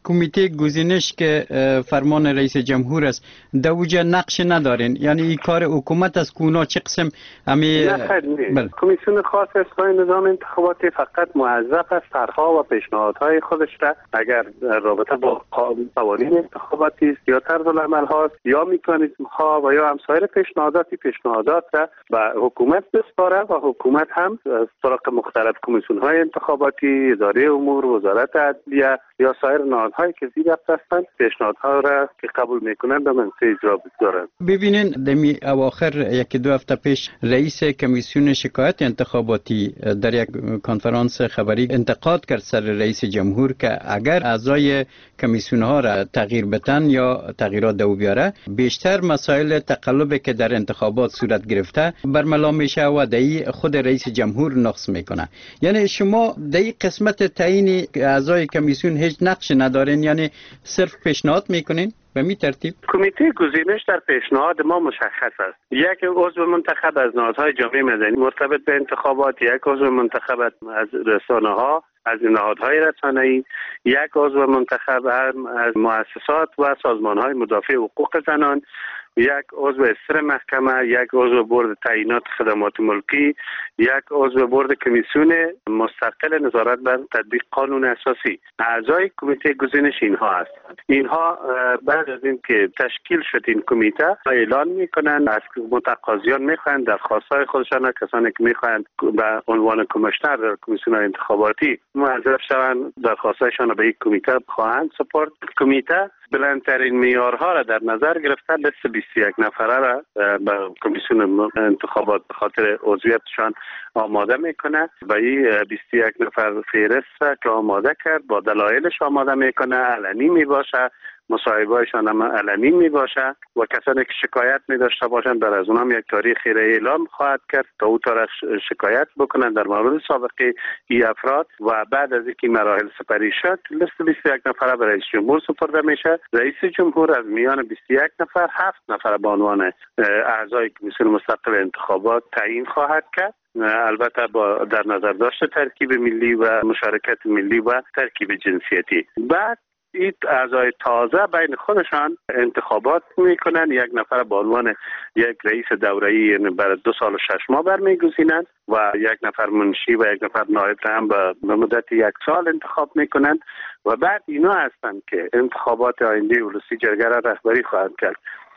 کمیته گزینش که فرمان رئیس جمهور است در اوجه نقش ندارین؟ یعنی این کار حکومت از کونا چه قسم همی بله. کمیسیون خاص اصلاح نظام انتخاباتی فقط موظف است طرحها و پیشنهادهای خودش را اگر رابطه با قوانین انتخاباتی است یا طرز العمل هاست یا مکانیزم ها و یا هم سایر پیشنهاداتی پیشنهادات را به حکومت بسپاره و حکومت هم طرق مختلف کمیسیون های انتخاباتی، اداره امور، وزارت عدلیه یا سایر نهادهایی که زیر دست هستند پیشنهادها را که قبول میکنند به منصه اجرا بگذارند. ببینین دمی اواخر یکی دو هفته پیش رئیس کمیسیون شکایت انتخاباتی در یک کنفرانس خبری انتقاد کرد سر رئیس جمهور که اگر اعضای کمیسیون ها را تغییر بتن یا تغییرات دو بیاره بیشتر مسائل تقلبی که در انتخابات صورت گرفته برملا میشه و دایی خود رئیس جمهور نقص میکنه. یعنی شما دایی قسمت تعیین اعضای کمیسیون هیچ نقش ندارین، یعنی صرف پیشنهاد میکنین؟ به می ترتیب کمیته گزینش در پیشنهاد ما مشخص است. یک عضو منتخب از نهادهای جامعه مدنی مرتبط به انتخابات، یک عضو منتخب از رسانه ها، از نهادهای رسانه‌ای، یک عضو منتخب از مؤسسات و سازمان‌های مدافع حقوق زنان، یک عضو استر محکمه، یک عضو بورد تعیینات خدمات ملکی، یک عضو بورد کمیسیون مستقل نظارت بر تطبیق قانون اساسی. اعضای کمیته گزینش اینها هستند. اینها بعد از اینکه تشکیل شد این کمیته اعلان میکنند، از متقاضیان میخواهند درخواست‌های خودشان، کسانی که میخواهند به عنوان کمیشنر در کمیسیون انتخاباتی معرفی شوند درخواست‌هایشان را به این کمیته خواهند سپرد. کمیته بلندترین معیارها را در نظر گرفته لیست بیست و یک نفره را به کمیسیون انتخابات به خاطر عضویتشان آماده میکنه و این بیست و یک نفر فهرست را که آماده کرد با دلایلش آماده میکنه، علنی میباشه، مصاحبه‌هایشان هم علنی میباشه و کسانی که شکایت میداشته باشند در از اونها یک تاریخی را اعلام خواهد کرد تا او تاریخ شکایت بکنند در مورد سابقه ای افراد و بعد از اینکه مراحل سپری شد لیست بیست و یک نفره به رئیس جمهور سپرده میشه. رئیس جمهور از میان بیست و یک نفر هفت نفر به عنوان اعضای کمیسیون مستقل انتخابات تعیین خواهد کرد، البته با در نظر داشت ترکیب ملی و مشارکت ملی و ترکیب جنسیتی. بعد این اعضای تازه بین خودشان انتخابات میکنن، یک نفر به عنوان یک رئیس دوره‌ای یعنی برای دو سال و شش ماه برمیگزینند و یک نفر منشی و یک نفر نایب هم به مدت یک سال انتخاب میکنند و بعد اینا هستند که انتخابات آینده ولسی جرگه را رهبری خواهند کرد.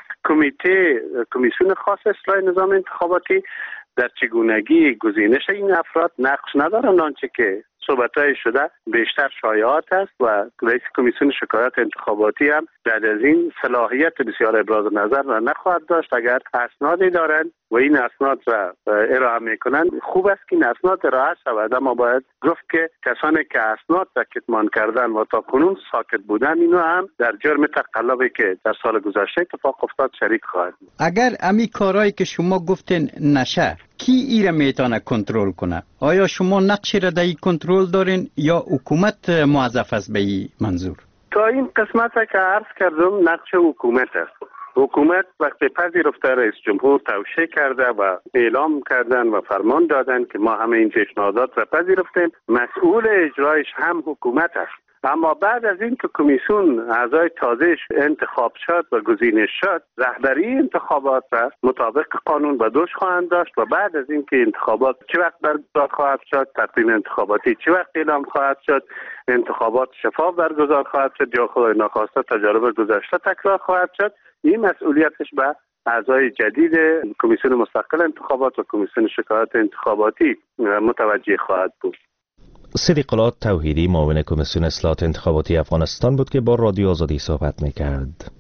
کمیته کمیسیون خاص اصلاح نظام انتخاباتی در چگونگی گزینش این افراد نقش ندارند، آنچه که صحبت‌های شده بیشتر شایعات است و رئیس کمیسیون شکایت انتخاباتی هم بعد از این صلاحیت بسیار ابراز نظر را نخواهد داشت. اگر اسنادی دارند و این اسناد را ارائه میکنند خوب است که این اسناد ارائه شود، اما باید گفت که کسانی که اسناد را کتمان کردن و تا کنون ساکت بودن اینا هم در جرم تقلبی که در سال گذشته اتفاق افتاد شریک خواهد. اگر امی کارهایی که شما گفتین نشه کی ایره میتونه کنترل کنه؟ آیا شما نقشی را در این کنترل دارین یا حکومت موظف است به این منظور؟ تا این قسمت که عرض کردم نقش حکومت است. حکومت وقتی پذیرفته رئیس جمهور توشیح کرده و اعلام کردن و فرمان دادن که ما همه این پیشنهادات را پذیرفتیم، مسئول اجرایش هم حکومت است. اما بعد از این که کمیسیون اعضای تازهش انتخاب شد و گزینش شد، رهبری انتخابات را مطابق قانون به دوش خواهند داشت و بعد از این که انتخابات چه وقت برگزار خواهد شد، تقویم انتخاباتی چه وقت اعلام خواهد شد، انتخابات شفاف برگزار خواهد شد یا خدای ناخواسته تجارب گذشته تکرار خواهد شد، این مسئولیتش به اعضای جدید کمیسیون مستقل انتخابات و کمیسیون شکایت انتخاباتی متوجه خواهد بود. صدیق الله توحیدی معاون کمیسیون اصلاحات انتخاباتی افغانستان بود که با رادیو آزادی صحبت میکرد.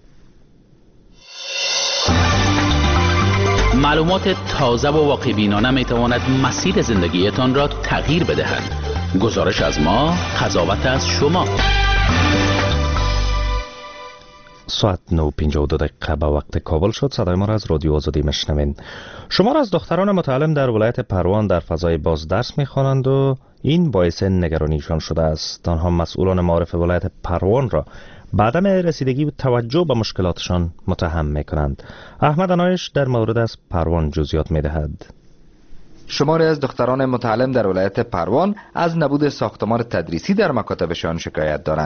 معلومات تازه و واقع بینانه میتواند مسیر زندگیتان را تغییر بدهد. گزارش از ما، قضاوت از شما. ساعت نه و پنجاه و دو دقیقه به وقت کابل شد. صدای ما را از رادیو آزادی میشنوین. شمار از دختران متعلم در ولایت پروان در فضای باز درس میخوانند و این باعث نگرانیشان شده است. آنها مسئولان معارف ولایت پروان را به عدم رسیدگی و توجه به مشکلاتشان متهم میکنند. احمد انایش در مورد از پروان جزئیات میدهد. شماری از دختران متعلم در ولایت پروان از نبود ساختمان تدریسی در مکاتبشان شکایت دارند.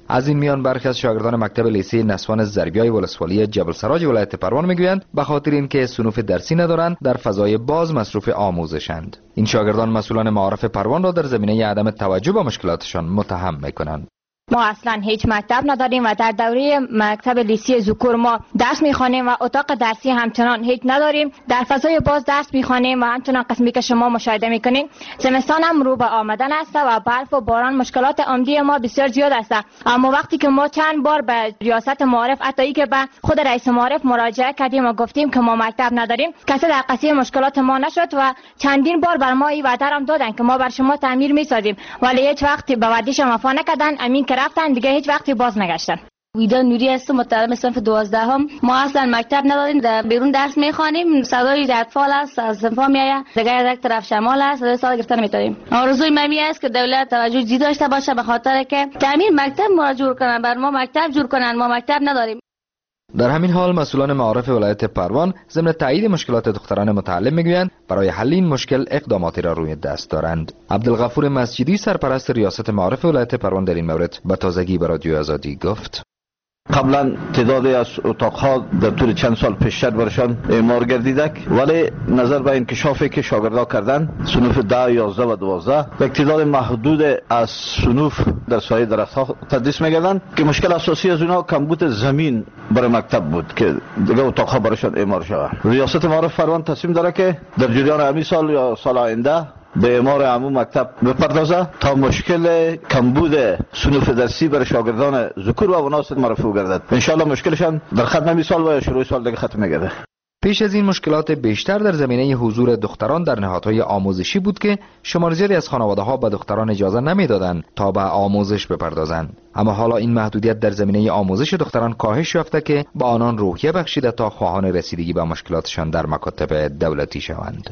از این میان برخی از شاگردان مکتب لیسه نسوان زربیای ولسوالی جبل سراج ولایت پروان میگویند به خاطر اینکه صنوف درسی ندارند در فضای باز مصروف آموزشند. این شاگردان مسئولان معارف پروان را در زمینه عدم توجه به مشکلاتشان متهم میکنند. ما اصلا هیچ مکتب نداریم و در دوره مکتب لیسه ذکور ما درس میخوانیم و اتاق درسی همچنان هیچ نداریم. در فضای باز درس میخوانیم و همچنان قسمی که شما مشاهده میکنین زمستان هم رو به آمدن است و برف و باران مشکلات عمده ما بسیار زیاد است. اما وقتی که ما چند بار به ریاست معارف حتی که به خود رئیس معارف مراجعه کردیم و گفتیم که ما مکتب نداریم، کسی در قضیه مشکلات ما نشد و چندین بار بر ما این وعده هم دادن که ما بر شما تعمیر میسازیم، ولی هیچ وقتی به وعدهشان وفا نکردن. امین که رفتن دیگه هیچ وقتی باز نگشتن. ویدا نوری هستم، متعلم صنف دوازدهم. ما اصلا مکتب نداریم، در بیرون درس میخوانیم. صدای اطفال است از صنفا میآید، دیگه یک طرف شمال است، صدای سال گرفتن میتاریم. آرزوی من است که دولت توجه جدی داشته باشه به خاطر که تعمیر مکتب ما جور کنن، بر ما مکتب جور کنن. ما مکتب نداریم. در همین حال مسئولان معارف ولایت پروان ضمن تایید مشکلات دختران متعلم میگویند برای حل این مشکل اقداماتی را روی دست دارند. عبدالغفور مسجدی سرپرست ریاست معارف ولایت پروان در این مورد به تازگی به رادیو آزادی گفت: قبلا تعدادی از اتاقها در طول چند سال پیشتر برشان اعمار گردیدک، ولی نظر به انکشافی که شاگردها کردن صنوف ده، یازده و دوازده یک تعداد محدود از صنوف در سایه درختها تدریس می‌کردند که مشکل اساسی از اونها کمبود زمین برای مکتب بود که دیگه اتاقها برشان اعمار شود. ریاست معارف پروان تصمیم داره که در جریان همین سال یا سال آینده به اعمار عموم مکتب بپردازه تا مشکل کمبود صنوف درسی برای شاگردان ذکور و اناث مرفوع گردد. ان شاء الله مشکلشان در ختم همین سال و شروع سال دیگه ختم می‌گرده. پیش از این مشکلات بیشتر در زمینه حضور دختران در نهادهای آموزشی بود که شمار زیادی از خانواده‌ها به دختران اجازه نمیدادند تا به آموزش بپردازند. اما حالا این محدودیت در زمینه آموزش دختران کاهش یافته که به آنان روحیه بخشیده تا خواهان رسیدگی به مشکلاتشان در مکاتب دولتی شوند.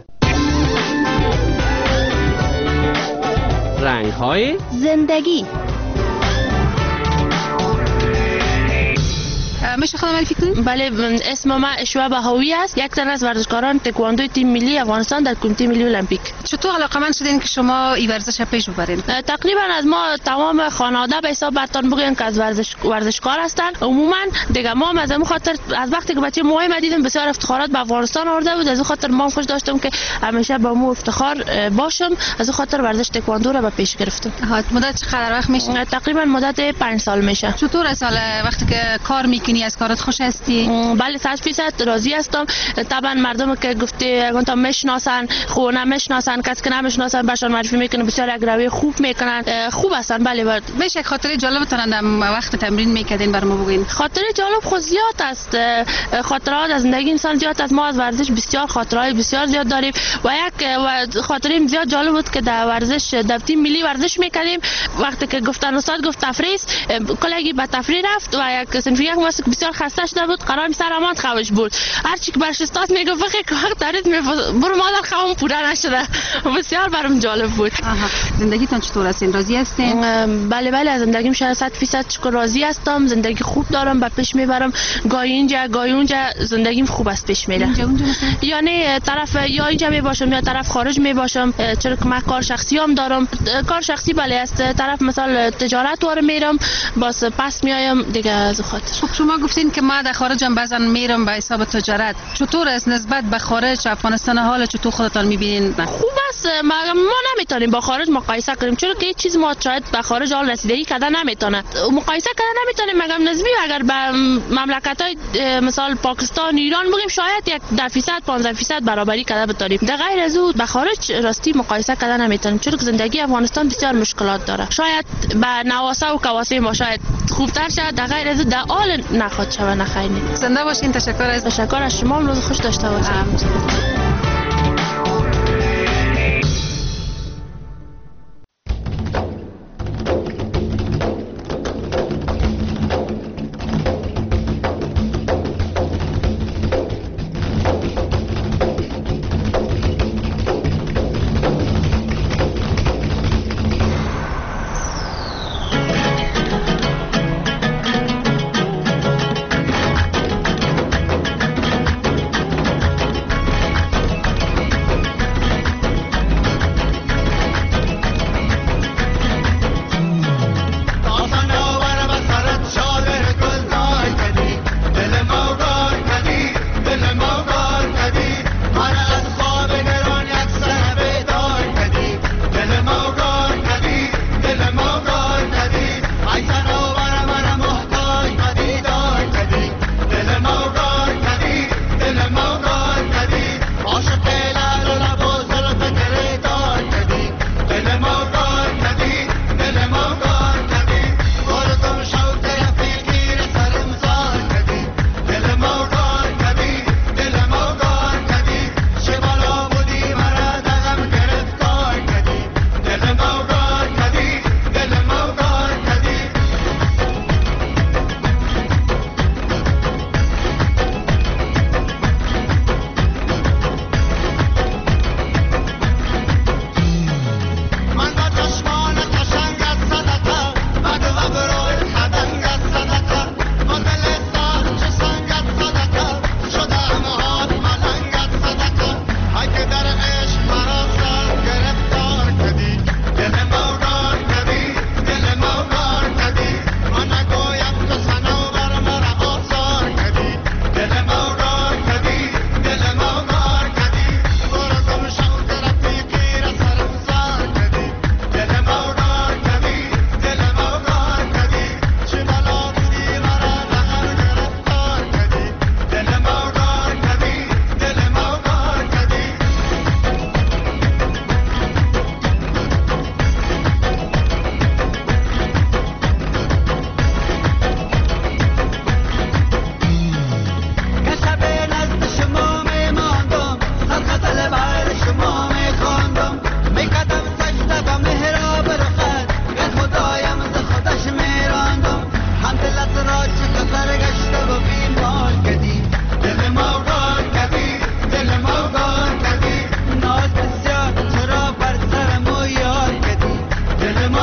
رنگ‌های زندگی. میشه خودم معرفی کنید؟ بله، اسم من اشوا بهاوی است، یک تن از ورزشکاران تکواندو تیم ملی افغانستان در کمیته ملی المپیک. چطور علاقه‌مند شدین که شما این ورزش پیش ببرین؟ تقریبا از ما تمام خانواده به حساب برتان بگوین که از ورزش ورزشکار هستند. عموما دیگه ما از اون خاطر از وقتی که بچه مهم دیدم بسیار افتخارات به افغانستان آورده بود، از اون خاطر ما خوش داشتم که همیشه با مو افتخار باشم، از اون خاطر ورزش تکواندو را به پیش گرفتم. مدت چقدر وقت میشه؟ تقریبا مدت پنج سال میشه. چطور سال وقتی که کار میکنی از کارت خوش هستی؟ بله، صد درصد راضی هستم. طبعا مردم که گفته گفتم میشناسن، خو نمیشناسن، کسی که نمیشناسن بهشون معرفی میکنه، بسیار یک روی خوب میکنن، خوب هستن. بله بعد میشه خاطره جالبتون وقت تمرین میکردین برام بگین؟ خاطره جالب خود زیاد است، خاطرات از زندگی انسان زیاد است. ما از ورزش بسیار خاطرهای بسیار زیاد داریم و یک خاطره زیاد جالب بود که در ورزش در تیم ملی ورزش میکردیم. وقتی که گفتن استاد گفت تفریح، کلاگی به تفریح رفت و یک صنف یک ماسک بسیار خسته شده بود، قرار سر امان خوش بود. هر چی که برش استاد میگفت بخیر که وقت دارید برو مادر خوام پوره نشده. بسیار برام جالب بود. زندگیتون چطور هستین؟ راضی هستین؟ بله بله، از زندگیم صد درصد شکر راضی هستم. زندگی خوب دارم، به پیش میبرم. گاهی اینجا گاهی اونجا زندگیم خوب است پیش میره. یعنی طرف یا اینجا میباشم یا طرف خارج میباشم، چرا که من کار شخصی هم دارم. کار شخصی بله است، طرف مثلا تجارت واره میرم، باز پس میایم دیگه. از خاطر خب شما گفتین که ما در خارجم بعضن میرم به حساب تجارت. چطور است نسبت به خارج افغانستان؟ حال چطور خودتان میبینین؟ خوب است. ما, ما نمیتونیم با خارج مقایسه کنیم، چرا که هیچ چیز ما شاید به خارج حال رسیدگی کردن نمیتونه. مقایسه کردن نمیتونیم. مگم نسبی اگر به مملکت‌های مثال پاکستان، ایران بگیم شاید یک ده درصد پانزده درصد برابری کرده بتونیم. در غیر از اون به خارج راستی مقایسه کردن نمیتونیم، چرا که زندگی افغانستان بسیار مشکلات داره. شاید به نواسه و کواسه ما شاید خوبتر شد، در غیر از در حال نخواد شوه نخاینی. زنده باشین. تشکر از تشکر از شما. روز خوش داشته باشید.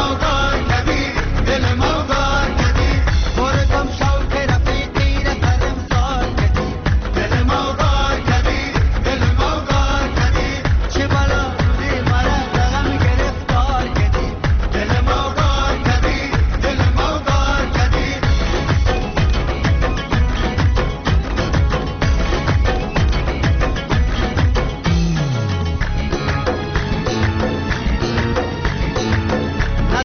go go